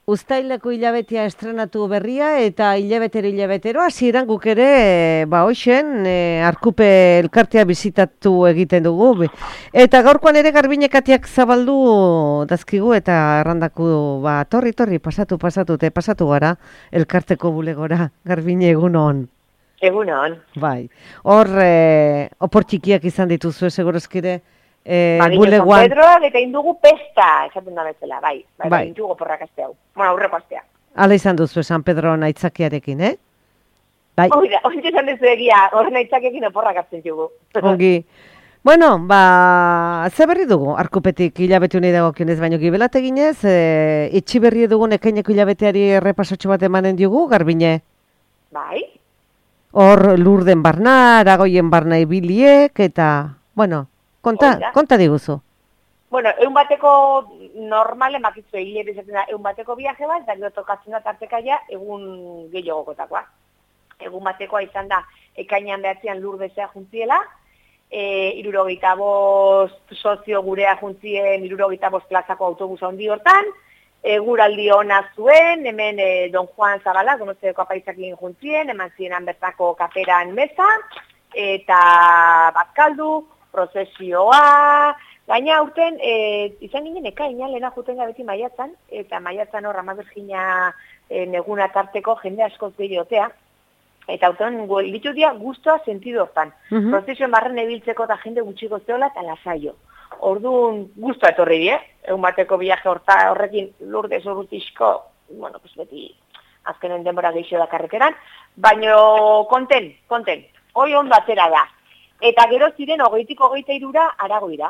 Uztaileko hilabetea estrenatu berria eta hilabetero hasieran guk ere, hoxen, Arkupe elkartea bizitatu egiten dugu. Eta gaurkoan ere Garbinekatiak zabaldu dazkigu eta errandaku, torri, pasatu gara elkarteko bulegora, Garbine egunon. Egunon. Bai, hor, opor txikiak izan dituzu, segurozkire, bulegoan. San Pedroak eta indugu pesta, esaten da bezala, bai. Indugu porrak aste hau. Aurreko astea. Hala izan duzu San Pedro aitzakiarekin, Bai. Oida, hori izan duzu egia, horren aitzakiarekin oporrak azten jugu. Ongi. Bueno, ze berri dugu, Arkupetik hilabete unei dagokionez baino gibelat eginez, itxi berri dugun ekaineko hilabeteari errepasotxo bat emanen diogu, Garbine? Bai. Hor Lurden barna, Aragoien barna ibiliek, eta, bueno, konta diguzu. Bueno, egun bateko normal emakitzu egile bizatzen da, egun bateko viaje bat, eta gero tokatzen da tartekaia egun gehiagokotakoa. Egun batekoa izan da, ekainan behatzean Lurdesea juntziela, 65 sozio gurea juntzien 65 plazako autobusa handi hortan, guraldi ona zuen, hemen Don Juan Zabala, donosteko apaitzakin juntzien, eman zirenan bertako kaperan meza, eta batkaldu, prozesioa, gaina urten, izan ginen ekaina, lehena juten gabeti maiatzan, eta maiatzan hor Amazbergina neguna tarteko jende askoz behiotea, eta urten ditu dia guztua sentidu hortan. Prozesioen barren ebiltzeko eta jende gutxiko zeola eta lasaio. Orduan guztua etorri die, egun bateko viaje horrekin Lourdes Urrutixko, bueno, pues beti azkenen denbora gehiago da karreteran, baino konten, hoi ondo atera da. Eta gero ziren 20-23 Aragoira.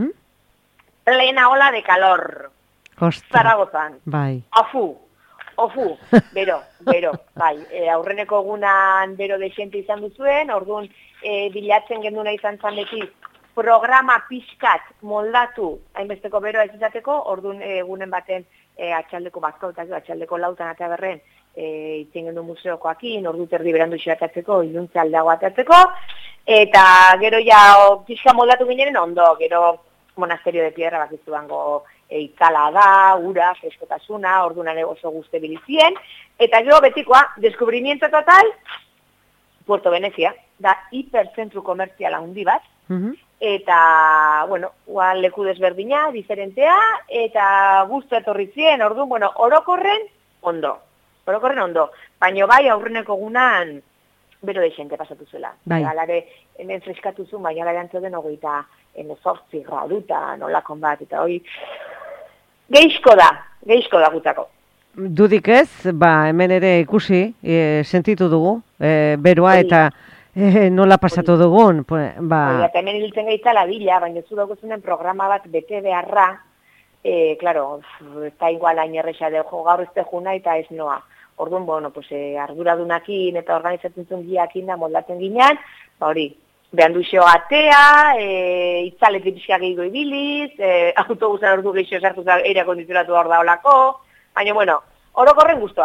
Plena ola de calor. Zaragozan. Bai. Ofu, bero, bai. Aurreneko egunan bero desente izan duzuen, orduan bilatzen genduna izan zan beti programa pixkat moldatu, hainbesteko beroa ez izateko, orduan egunen baten atxaldeko bazkautak, atxaldeko lautan eta berren, itzen gendu museokoakin, ordu terdi berandu xeratatzeko, iluntza aldeago atatzeko, eta gero ja pixka moldatu ginen ondo, gero monasterio de piedra bakizu bango itzala da, ura, freskotasuna, orduan oso guzti bilizien, eta gero betikoa, deskubrimiento total, Puerto Venezia, da hiperzentru komertziala handi bat, eta, bueno, leku desberdina, diferentea, eta guztu etorri zien, orduan, bueno, orokorren ondo, baina bai aurreneko gunan bero desente pasatu zuela. Bai. Alare, hemen freskatu zuen, baina gara antzoden 28 graduta, nolakon bat, eta hoi, geixko da gutako. Dudik ez, hemen ere ikusi, sentitu dugu, beroa eta nola pasatu dugun. Eta hemen hiltzen gaitzala bila, baina zu daukuzunen programa bat bete beharra, claro, eta igual hain erresa dejo, gaur ez tejuna eta ez noa. Orduan, bueno, arduradunakin eta organizatzen zuen giakin da moldatzen ginean, hori, behan duxo atea, itzaletik pixka gehiago ibiliz, autobusan ordu gehiago sartu eira kondizionatu hor da olako, baina, bueno, orokorren guztua.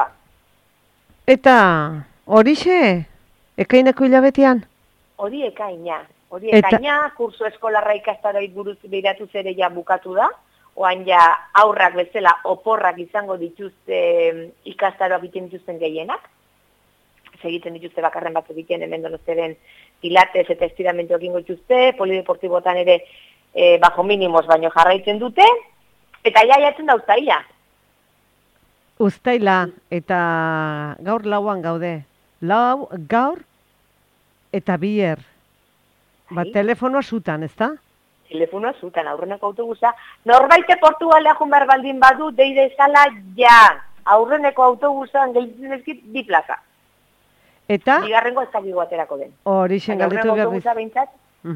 Eta horixe, ekaineko hilabetean? Hori ekaina, kurso eskolarra ikastaroit buruz behiratu zere ja bukatu da, oan ja aurrak bezala oporrak izango dituzte ikastaroak egiten dituzten gehienak, egiten dituzte bakarren bat egiten hemen Donostiaren pilates eta estiramentu egingo dituzte, polideportibotan ere bajo minimos baino jarraitzen dute, eta jatzen da uztaila. Uztaila, eta gaur lauan gaude. Gaur eta bier. Telefonoa zutan, ez da? Telefonoa zutan, aurreneko autobusa. Norbaite Portugalea jun behar baldin badu, deide esala ja. Aurreneko autobusan gelditzen ezkit 2 plaza. Eta? Bigarrengo ez dakigu aterako den. Horixen galdetu behar autobusa behintzat?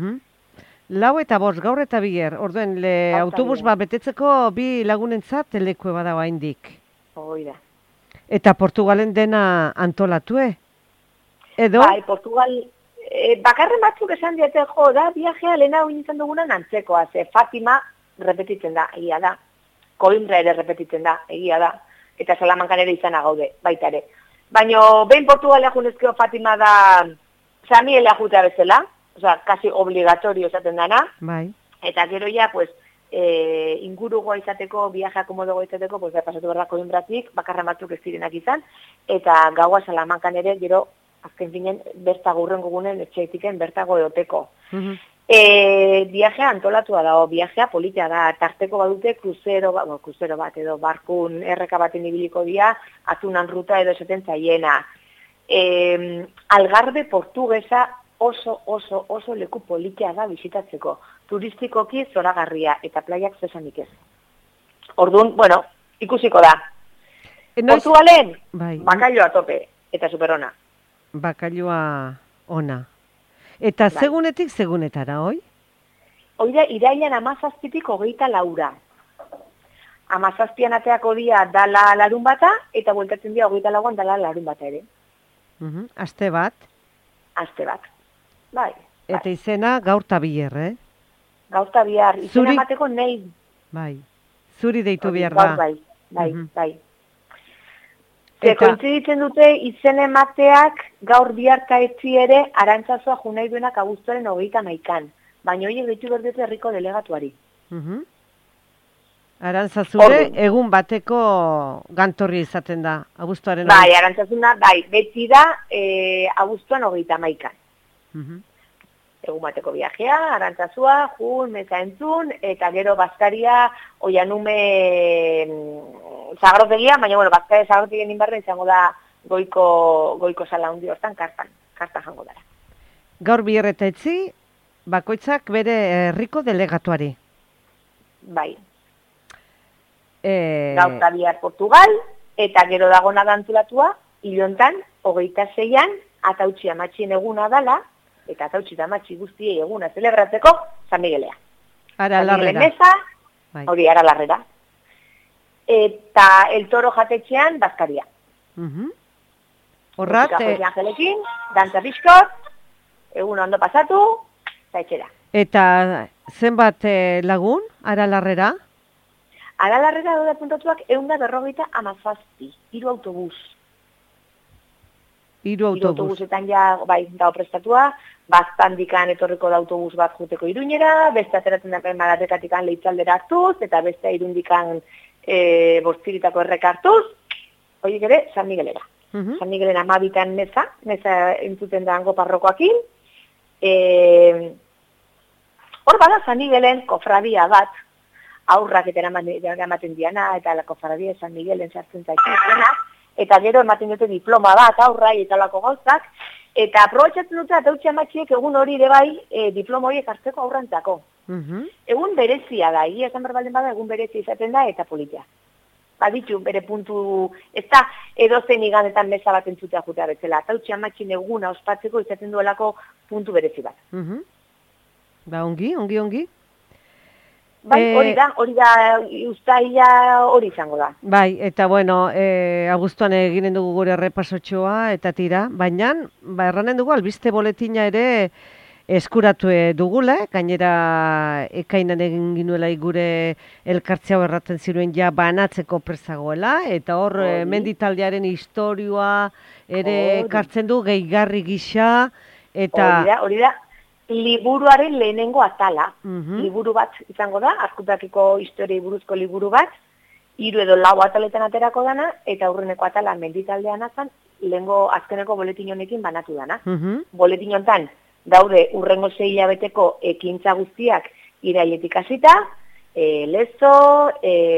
4 eta 5, gaur eta bier. Orduen, autobus betetzeko 2 lagunentzat lekue badago haindik. Oida. Eta Portugalen dena antolatue? Edo? Bai, Portugal, bakarren batzuk esan diate da, viajea lehena hori izan dugunan antzekoa, ze Fatima repetitzen da, egia da. Coimbra ere repetitzen da, egia da. Eta Salamancan ere izana gaude, baita ere. Baina, behin Portugalea junezkeo Fatima da Samielea jutea bezala, oza, kasi obligatorio esaten dana. Bai. Eta gero ja, pues, ingurugoa izateko, viajea komodogoa izateko, pues pasatu behar da Koimbratik, bakarra batzuk ez direnak izan, eta gaua Salamankan ere, gero, azken finen, bertago urrengo gunen, etxeitiken bertago eoteko. Viajea antolatua dago, viajea politia da, tarteko badute kruzero bat edo barkun erreka baten ibiliko dia, azunan ruta edo esaten zaiena. Algarbe portugesa oso leku politia da bisitatzeko. Turistikoki zoragarria eta plaiak zesanik ez. Orduan, bueno, ikusiko da. Portugalen, bakailoa tope eta superona. Bakailoa ona. Eta segunetik segunetara, hoi? Hoi da, irailan 17tik 24. 17an ateako dia dala larun bata, eta bueltatzen dia 24an dala larun bata ere. Aste bat? Aste bat, bai. Eta izena gaur ta bihar, Gaur ta bihar, izena emateko nahi. Bai, zuri deitu behar da. Bai. Kointziditzen dute izen emateak gaur biharta etzi ere Arantzazoa junai duenak abuztuaren 31an. Baina horiek deitu berdete herriko delegatuari. Arantzazure egun bateko gantorri izaten da, abuztuaren Bai, Arantzazuna, beti da abuztuan 31an. Egun bateko viajea, Arantzazua, jun, meza entzun, eta gero Baskaria, oianume zagrotegia, baina, bueno, Baskaria zagrotegia ninbarren izango da goiko sala hundi hortan, kartan jango dara. Gaur bihar eta etzi, bakoitzak bere herriko delegatuari. Bai. Gaur eta bihar Portugal, eta gero dagona dantulatua, hilontan, 26an, atautxi amatxien eguna dala, eta atautxi eta amatxi guztiei eguna zelebratzeko, San Miguelea. Ara larrera. Hori, ara larrera. Eta el toro jatetxean, Baskaria. Horrat... Angelekin, dantza pixkot, eguna ondo pasatu, eta etxera. Eta zenbat lagun, ara larrera? Ara larrera daude puntatuak 157, 3 autobus. 3 autobusetan ja, bai, dago prestatua, baztandikan etorriko da autobus bat juteko Iruñera, beste ateratzen da Malarrekatikan Leitzaldera hartuz, eta beste Irundikan Bortziritako erreka hartuz, horiek ere, San Miguelera. San Miguelen 12an meza entzuten da hango parrokoakin. Hor bada San Miguelen kofradia bat, aurrak eta eramaten diana, eta la kofradia San Miguelen sartzen zaitzen, eta gero ematen dute diploma bat, aurrai eta lako gauzak, eta aprobetxatzen dute atautxe amatxiek egun hori ere bai diploma horiek hartzeko aurrantzako. Egun berezia da, esan berbalden bada egun berezia izaten da eta politia. Baditu, bere puntu, ez da edozen iganetan meza bat entzutea jutea betzela, atautxe amatxin eguna ospatzeko izaten duelako puntu berezi bat. Ba, ongi. Bai, hori da, ustaila hori izango da. Bai, eta bueno, abuztuan eginen dugu gure errepasotxoa eta tira, baina, erranen dugu, albiste boletina ere eskuratu dugula, gainera ekainan egin ginuela gure elkartzea erraten ziruen ja banatzeko prezagoela, eta hor menditaldearen historioa ere ekartzen du gehigarri gisa, eta... Hori da. Liburuaren lehenengo atala. Liburu bat izango da, Arkupakiko historiei buruzko liburu bat, 3 edo 4 ataletan aterako dana, eta aurreneko atala menditaldean azan, lehengo azkeneko boletin honekin banatu dana. Boletin honetan daude urrengo 6 hilabeteko ekintza guztiak irailetik hasita, Lezo,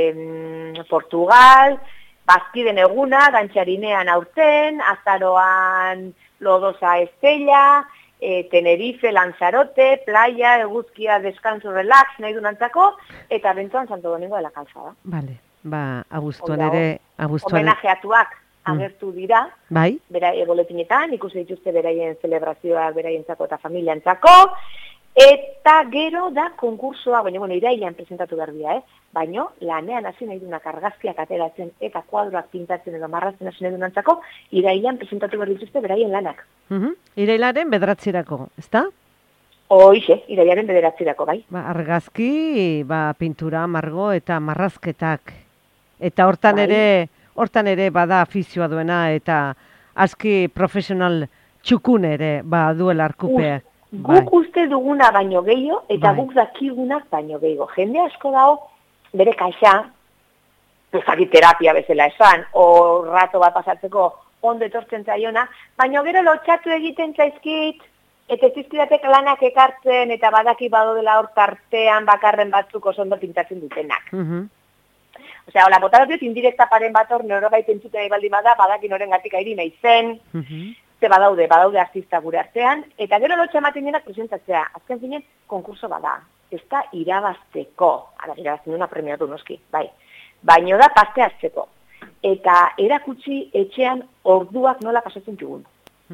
Portugal, Bazkiden eguna, Gantxarinean aurten, Azaroan Lodosa Estella, Tenerife, Lanzarote, playa, eguzkia, descanso, relax, nahi dunantzako, eta bentuan Santo Domingo de la Calzada. Vale, ba, abuztuan ere... Homenajeatuak agertu dira, bai, boletinetan, ikusi dituzte beraien zelebrazioak, beraientzako eta familiantzako, eta gero da konkursoa, baina, irailean presentatu behar dira, baina lanean hasi nahi dunak argazkiak ateratzen eta kuadroak pintatzen edo marrazten hasi nahi dunantzako, irailean presentatu behar dituzte beraien lanak. Irailaren 9erako, ezta? Hoixe, irailaren 9erako, bai. Ba, argazki, pintura, margo eta marrazketak. Eta hortan ere bada afizioa duena eta aski profesional txukun ere duela Arkupeak. Guk uste duguna baino gehiago, eta Bai. guk dakigunak baino gehiago. Jende asko dago, bere kaxa, ezakit terapia bezala esan, o rato bat pasatzeko ondo etortzen zaiona, baino gero lotxatu egiten zaizkit, eta ez dizkidatek lanak ekartzen, eta badaki badodela hor tartean bakarren batzuk oso ondo pintatzen dutenak. Osea, hola, bota dut indirekta paren bat hor, norobait entzute nahi baldin bada, badaki norengatik airi nahi zen, ze badaude artista gure artean, eta gero lotxa ematen denak presentatzea. Azken finen, konkurso bada. Ez da irabazteko, ara, irabazten duna premiatu noski, bai. Baino da parte hartzeko. Eta erakutsi etxean orduak nola pasatzen dugun.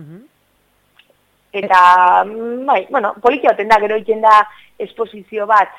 Eta, bai, bueno, politia oten da, gero iten da esposizio bat,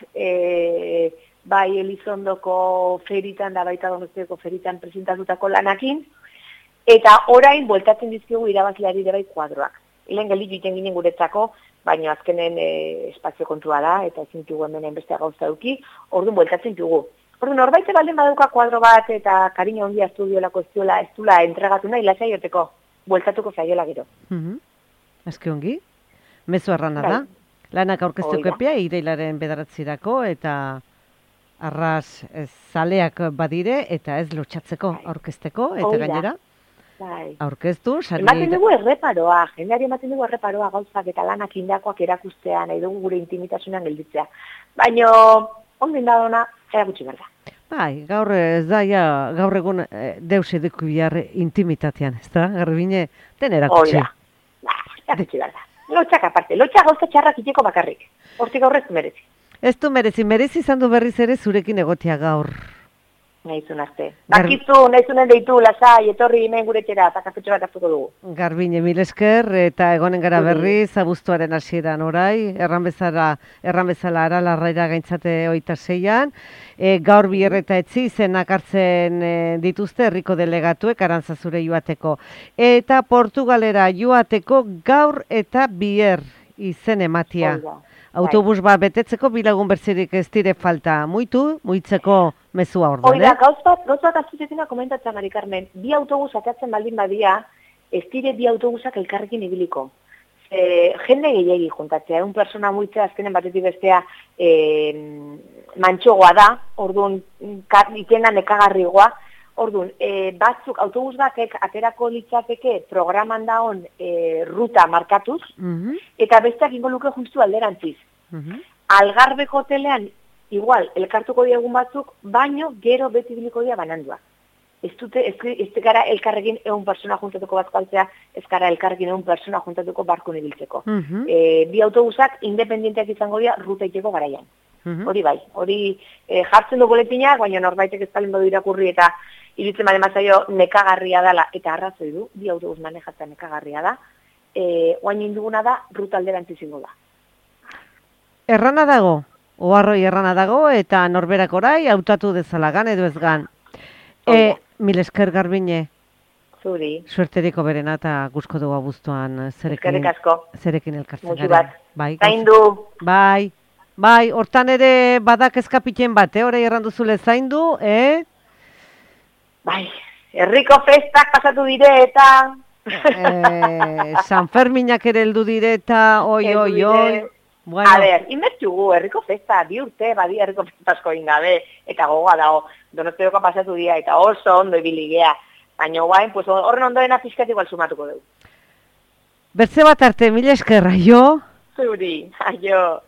bai Elizondoko feritan da baita Donostiako feritan presentatutako lanakin, eta orain bueltatzen dizkigu irabazleari ere bai kuadroak. Lehen geldik egiten ginen guretzako, baina azkenen espazio kontua da, eta ezin dugu hemen beste gauza duki, orduan bueltatzen dugu. Orduan, norbaite baldin badauka kuadro bat eta kariño handia estudiolako ez dula entregatu nahi, lasai joteko, bueltatuko zaiola gero. Azke ongi, mezu arrana da. Lanak aurkeztuko epea, irailaren 9 eta arras zaleak badire, eta ez lotxatzeko aurkezteko, eta gainera. Aurkeztu, ematen dugu erreparoa, jendeari ematen dugu erreparoa gauzak eta lanak indakoak erakustea, nahi dugu gure intimitasunan gelditzea. Baina, ondin da dona, erakutsi behar da. Bai, gaur ez da, gaur egun deus eduku bihar intimitatean, ez da, Garbine, den erakutsi. Oida, erakutsi behar da. Lotxak aparte, lotxak gauza txarrak iteko bakarrik. Hortik gaur ez du merezi. Ez du merezi izan du berriz ere zurekin egotea gaur. Nahizun arte. Bakizu, nahizunen deitu, lasai, etorri hemen gure txera, eta kafetxo bat hartuko dugu. Garbine, mil esker, eta egonen gara berriz, abuztuaren hasieran orai, erran bezala ara larraira gaintzate 26an, gaur biher eta etzi izenak hartzen dituzte herriko delegatuek arantzazure joateko. Eta Portugalera joateko gaur eta biher izen ematia. Autobus bat betetzeko bilagun bertzerik ez dire falta. Muitzeko mezua orduan, Oida, gauz bat azuzetina komentatzen, Mari Carmen. Bi autobus atatzen baldin badia, ez dire bi autobusak elkarrekin ibiliko. Jende gehiagi juntatzea, un persona muitzea azkenen batetik bestea mantxogoa da, orduan itena nekagarrigoa, orduan, batzuk autobus batek aterako litzateke programan daon ruta markatuz, eta besteak ingo luke justu alderantziz. Algarbeko hotelean, igual, elkartuko diagun batzuk, baino gero beti biliko dia banandua. Ez gara elkarrekin 100 persona juntatuko bat kaltzea, ez gara elkarrekin 100 persona juntatuko barkun ibiltzeko. Bi autobusak independienteak izango dira ruta iteko garaian. Hori bai, hori jartzen du boletinak, baina norbaitek ez talin badu irakurri eta iritzen bade mazaio nekagarria dela, eta arrazoi du, bi autobus manejatzen nekagarria da, oain induguna da, ruta alderantz izango da. Errana dago, oharroi errana dago, eta norberak orai hautatu dezalagan edo ez gan. Mil esker Garbine. Zuri. Suerteriko berena eta guzko dugu abuztuan zerekin elkartzen gara. Zaindu. Bai, hortan ere badak eskapiten bat, orai erranduzule zaindu, Bai, herriko festak pasatu dire eta... San Ferminak ere heldu dire eta oi. Bueno. A ber, inbertxugu, herriko festa, 2 urte, badi herriko festasko ingabe, eta gogoa dago, Donostiako pasatu dira, eta oso ondo ibiligea. Baina guain, pues, horren ondoren apizkat igual sumatuko dugu. Bertze bat arte, mila esker, aio? Zuri, aio.